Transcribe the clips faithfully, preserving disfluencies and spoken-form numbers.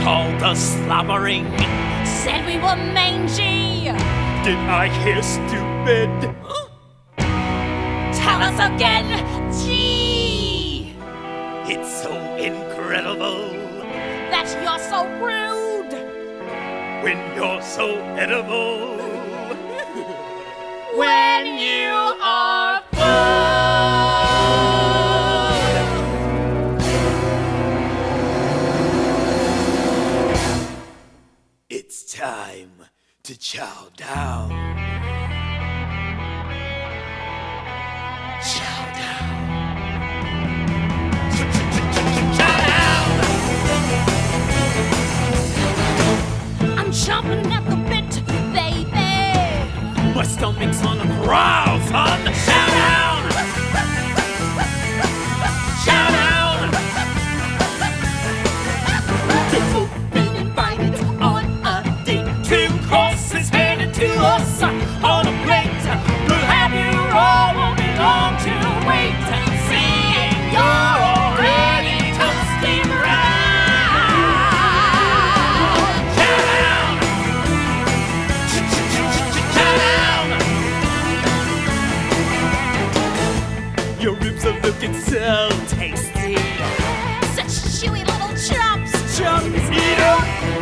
called us slobbering. Said we were mangy. Did I hear stupid? Tell us again, gee. It's so incredible That you're so rude. when you're so edible. When you are It's time to chow down. Chow down. Chow down. I'm chomping at the bit, baby. My stomach's on the prowl, son. Chow down. Chow down. We've been invited on a date. Two courses handed to us on a plate. We'll have you all, won't be long to wait. Seeing you're already toasting round. Chow down. Chow down. Your ribs are looking so tasty. Such chewy little chops. Chunks, eat 'em.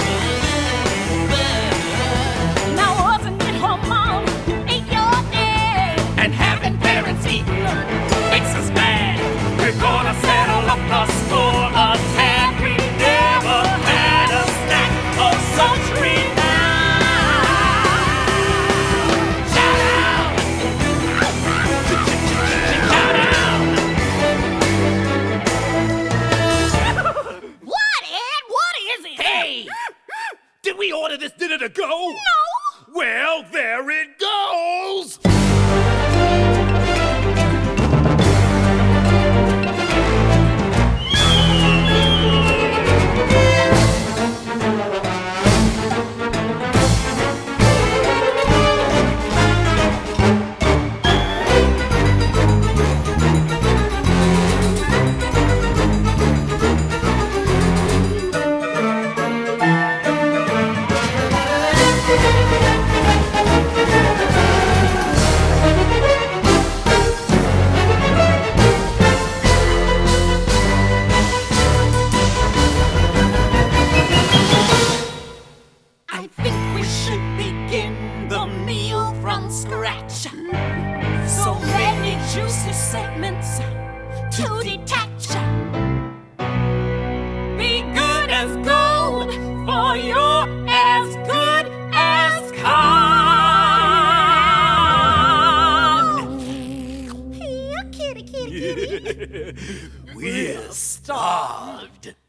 Now wasn't it her mom who ate your egg? And having parents eat makes us mad. We're gonna settle up the score a tad. We never had a snack of such renown. Shout out! Shout out! What, Ed? What is it? Hey! Did we order this dinner to go? No! Well, there it goes! I think we should begin the meal from scratch. So many juicy segments to detach. Be good as gold, for you're as good as cod. Yeah, kitty, kitty, kitty. We're starved.